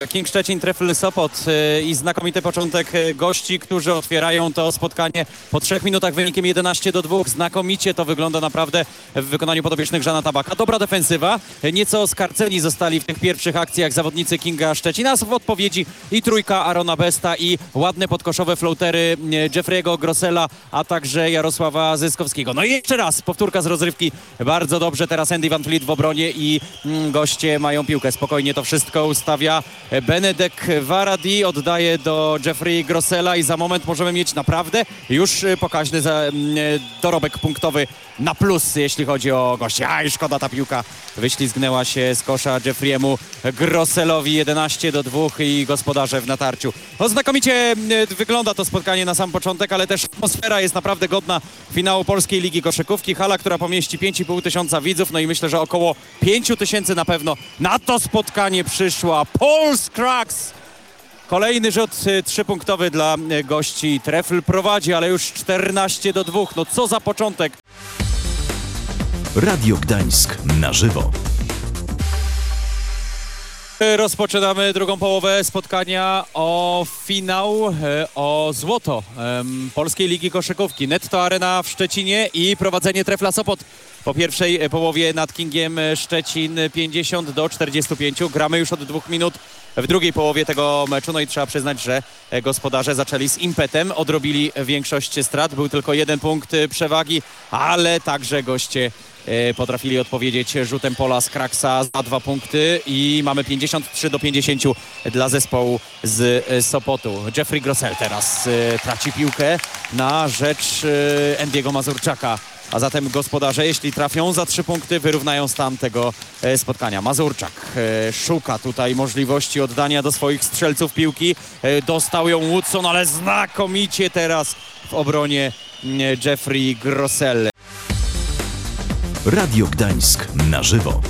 King Szczecin, Trefl Sopot i znakomity początek gości, którzy otwierają to spotkanie po 3 minutach wynikiem 11-2. Znakomicie to wygląda naprawdę w wykonaniu podopiecznych Żana Tabaka. Dobra defensywa, nieco skarceni zostali w tych pierwszych akcjach zawodnicy Kinga Szczecina. W odpowiedzi i trójka Arona Besta i ładne podkoszowe floatery Jeffrey'ego Grossela, a także Jarosława Zyskowskiego. No i jeszcze raz powtórka z rozrywki. Bardzo dobrze teraz Andy Van Vliet w obronie i goście mają piłkę. Spokojnie to wszystko ustawia Benedek Varadi, oddaje do Jeffrey Grossela i za moment możemy mieć naprawdę już pokaźny dorobek punktowy na plus, jeśli chodzi o gości. I szkoda, ta piłka wyślizgnęła się z kosza Jeffrey'emu Grosselowi. 11-2 i gospodarze w natarciu. No, znakomicie wygląda to spotkanie na sam początek, ale też atmosfera jest naprawdę godna finału Polskiej Ligi Koszykówki. Hala, która pomieści 5,5 tysiąca widzów, no i myślę, że około 5 tysięcy na pewno na to spotkanie przyszła. Polska Cracks! Kolejny rzut 3-punktowy dla gości. Trefl prowadzi, ale już 14-2. No co za początek. Radio Gdańsk na żywo. Rozpoczynamy drugą połowę spotkania o finał, o złoto Polskiej Ligi Koszykówki. Netto Arena w Szczecinie i prowadzenie Trefla Sopot po pierwszej połowie nad Kingiem Szczecin 50-45. Gramy już od 2 minut w drugiej połowie tego meczu. No i trzeba przyznać, że gospodarze zaczęli z impetem, odrobili większość strat. Był tylko 1 punkt przewagi, ale także goście potrafili odpowiedzieć rzutem pola z Kraksa za 2 punkty i mamy 53-50 dla zespołu z Sopotu. Jeffrey Grossel teraz traci piłkę na rzecz Andy'ego Mazurczaka. A zatem gospodarze, jeśli trafią za 3 punkty, wyrównają stan tego spotkania. Mazurczak szuka tutaj możliwości oddania do swoich strzelców piłki. Dostał ją Woodson, ale znakomicie teraz w obronie Jeffrey Grossel. Radio Gdańsk na żywo.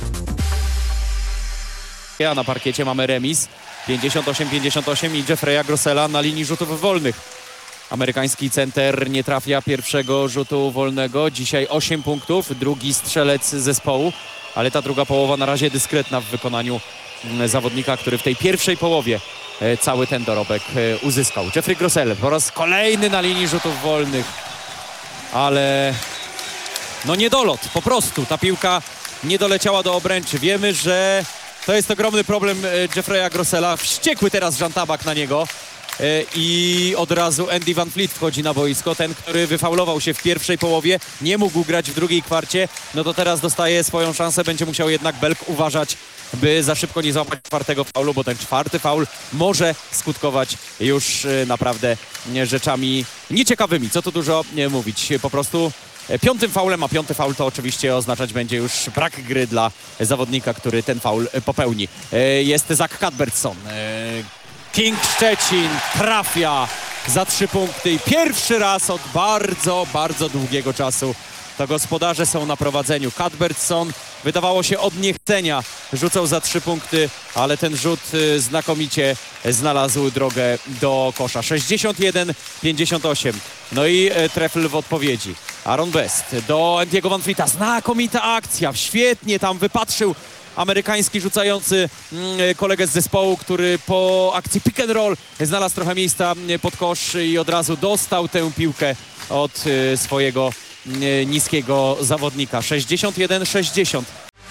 A na parkiecie mamy remis 58-58 i Jeffrey'a Grossela na linii rzutów wolnych. Amerykański center nie trafia pierwszego rzutu wolnego. Dzisiaj 8 punktów, drugi strzelec zespołu, ale ta druga połowa na razie dyskretna w wykonaniu zawodnika, który w tej pierwszej połowie cały ten dorobek uzyskał. Jeffrey Grossel po raz kolejny na linii rzutów wolnych, ale no niedolot, po prostu ta piłka nie doleciała do obręczy. Wiemy, że to jest ogromny problem Jeffrey'a Grossela. Wściekły teraz Żan Tabak na niego. I od razu Andy Van Vliet wchodzi na boisko. Ten, który wyfaulował się w pierwszej połowie, nie mógł grać w drugiej kwarcie, no to teraz dostaje swoją szansę. Będzie musiał jednak Belk uważać, by za szybko nie złapać 4. faulu, bo ten 4. faul może skutkować już naprawdę rzeczami nieciekawymi. Co tu dużo mówić, po prostu 5. faulem, a 5. faul to oczywiście oznaczać będzie już brak gry dla zawodnika, który ten faul popełni. Jest Zach Cuthbertson. King Szczecin trafia za 3 punkty i pierwszy raz od bardzo, bardzo długiego czasu to gospodarze są na prowadzeniu. Cuthbertson, wydawało się od niechcenia, rzucał za 3 punkty, ale ten rzut znakomicie znalazł drogę do kosza. 61-58. No i Trefl w odpowiedzi. Aaron Best do Andy'ego Van Vlieta. Znakomita akcja, świetnie tam wypatrzył amerykański rzucający kolegę z zespołu, który po akcji pick and roll znalazł trochę miejsca pod kosz i od razu dostał tę piłkę od swojego niskiego zawodnika. 61-60.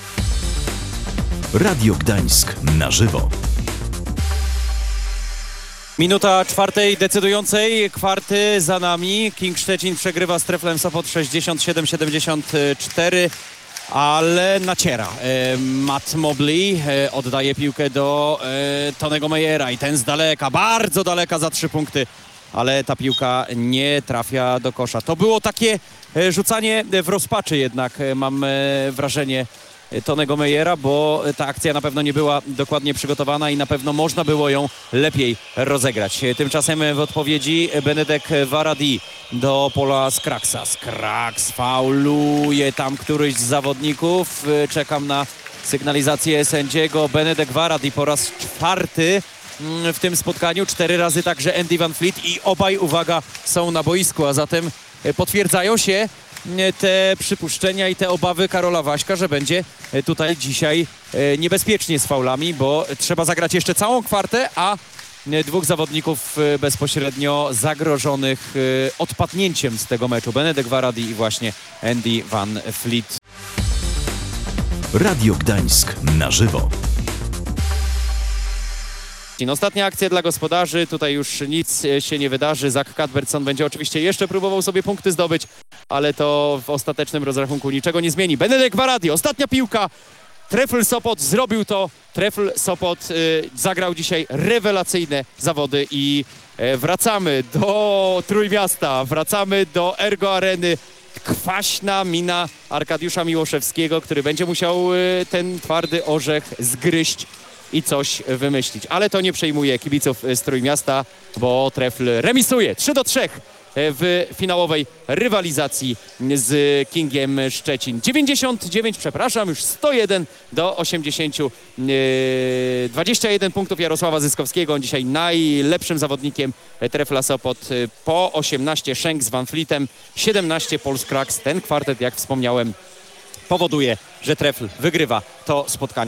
Radio Gdańsk na żywo. Minuta 4. decydującej kwarty za nami. King Szczecin przegrywa z Treflem Sopot 67-74. Ale naciera. Matt Mobley oddaje piłkę do Tonego Meyera i ten z daleka, bardzo daleka za 3 punkty, ale ta piłka nie trafia do kosza. To było takie rzucanie w rozpaczy jednak, mam wrażenie, Tonego Meyera, bo ta akcja na pewno nie była dokładnie przygotowana i na pewno można było ją lepiej rozegrać. Tymczasem w odpowiedzi Benedek Varadi do pola z Kraksa. Kraks fauluje tam któryś z zawodników. Czekam na sygnalizację sędziego. Benedek Varadi po raz 4 w tym spotkaniu. 4 razy także Andy Van Vliet i obaj, uwaga, są na boisku, a zatem potwierdzają się te przypuszczenia i te obawy Karola Waśka, że będzie tutaj dzisiaj niebezpiecznie z faulami, bo trzeba zagrać jeszcze całą kwartę, a dwóch zawodników bezpośrednio zagrożonych odpadnięciem z tego meczu. Benedek Waradi i właśnie Andy Van Vliet. Radio Gdańsk na żywo. Ostatnia akcja dla gospodarzy, tutaj już nic się nie wydarzy. Zach Cuthbertson będzie oczywiście jeszcze próbował sobie punkty zdobyć, ale to w ostatecznym rozrachunku niczego nie zmieni. Benedek Waradi, ostatnia piłka. Trefl Sopot zrobił to. Trefl Sopot zagrał dzisiaj rewelacyjne zawody i wracamy do Trójmiasta, wracamy do Ergo Areny. Kwaśna mina Arkadiusza Miłoszewskiego, który będzie musiał ten twardy orzech zgryźć i coś wymyślić. Ale to nie przejmuje kibiców z Trójmiasta, bo Trefl remisuje 3-3 w finałowej rywalizacji z Kingiem Szczecin. 101 21 punktów Jarosława Zyskowskiego. On dzisiaj najlepszym zawodnikiem Trefla Sopot. Po 18 Schenk z Van Vlietem, 17 Polskraks. Ten kwartet, jak wspomniałem, powoduje, że Trefl wygrywa to spotkanie.